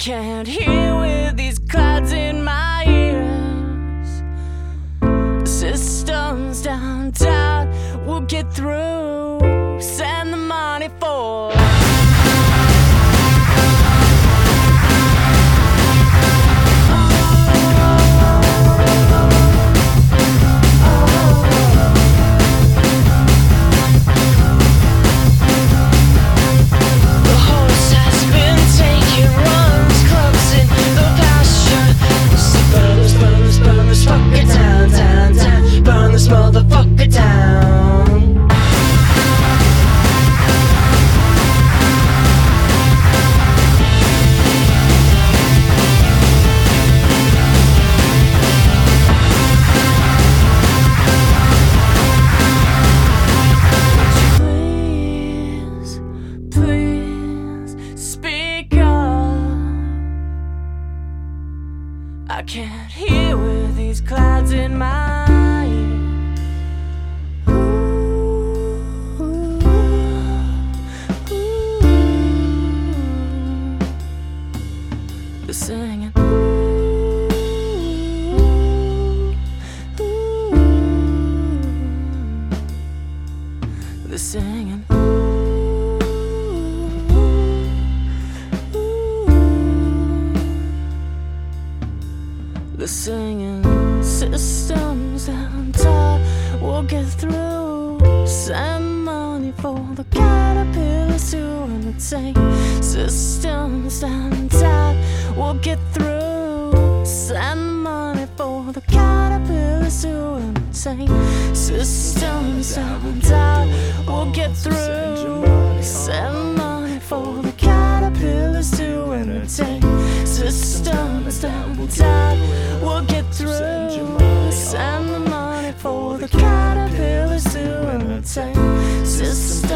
can't hear with these clouds in my ears. Systems downtown, we'll get through. Send the money for motherfucker down. Please, please speak up. I can't hear with these clouds in my ear. They're singing. They're singing. They're singing. Systems down top, we'll get through. Send money for the caterpillars to entertain. Systems down top, we'll get through. Send money for the caterpillars to entertain. Systems down top, we'll get through. Send money for the caterpillars to entertain. Systems down top, we'll get through. Send the money for the caterpillars to entertain. Systems